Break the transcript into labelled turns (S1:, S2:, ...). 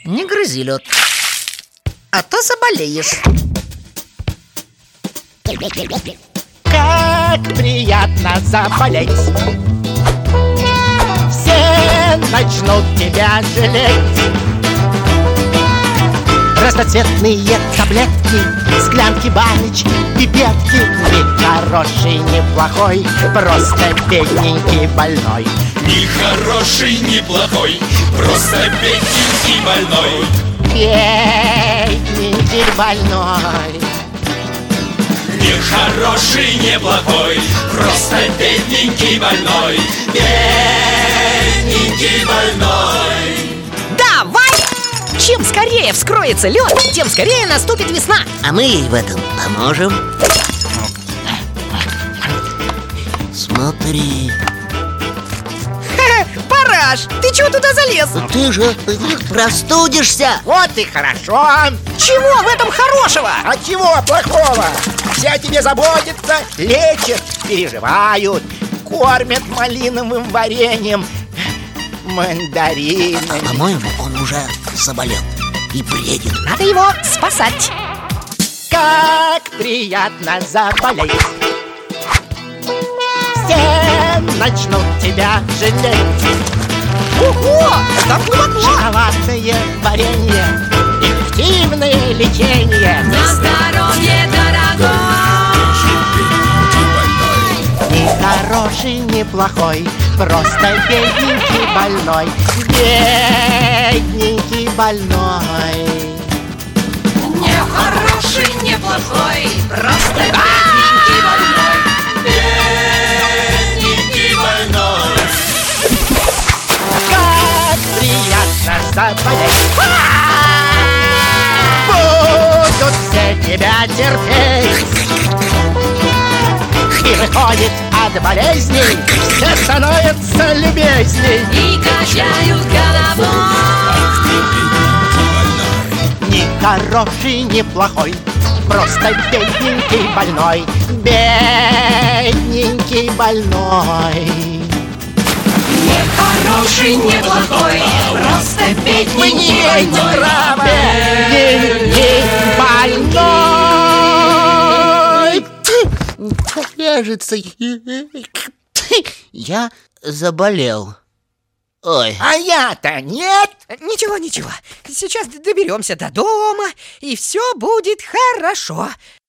S1: Не грызи лед, а то заболеешь.
S2: Как приятно заболеть. Все начнут тебя жалеть. Разноцветные таблетки, склянки, баночки, пипетки. Ни хороший, ни плохой, просто бедненький больной.
S3: Ни хороший, ни плохой, просто бедненький больной.
S2: Бедненький больной.
S3: Ни хороший, ни плохой, просто бедненький больной. Бедненький больной.
S4: Давай! Чем скорее вскроется лед, тем скорее наступит весна.
S1: А мы ей в этом поможем. Смотри.
S4: Параш, ты чего туда залез?
S1: Ты же простудишься.
S2: Вот и хорошо.
S4: Чего в этом хорошего?
S2: А чего плохого? Все о тебе заботятся, лечат, переживают, кормят малиновым вареньем, мандаринами.
S1: По-моему, он уже заболел и бредит.
S4: Надо его спасать.
S2: Как приятно заболеть. Все начнут тебя жалеть.
S4: Ого, там глубоко.
S2: Шоколадное варенье, эффективное лечение.
S5: На здоровье дорогой.
S2: Ни хороший, ни плохой, просто бедненький больной. Бедненький больной.
S5: Не хороший, не плохой, просто бедненький больной.
S3: Бедненький больной.
S2: Как приятно заболеть. Будут все тебя терпеть. И выходит от болезней, все становятся любезней.
S5: И качают головой.
S2: Ни хороший, ни плохой, просто бедненький больной. Бедненький больной.
S5: Не хороший, не плохой, просто
S2: Вы не
S5: бедненький
S2: имеете
S5: больной.
S2: права. Бедненький больной. Кажется, я заболел. Ой. А я-то нет.
S4: Ничего, ничего. Сейчас доберемся до дома, и все будет хорошо.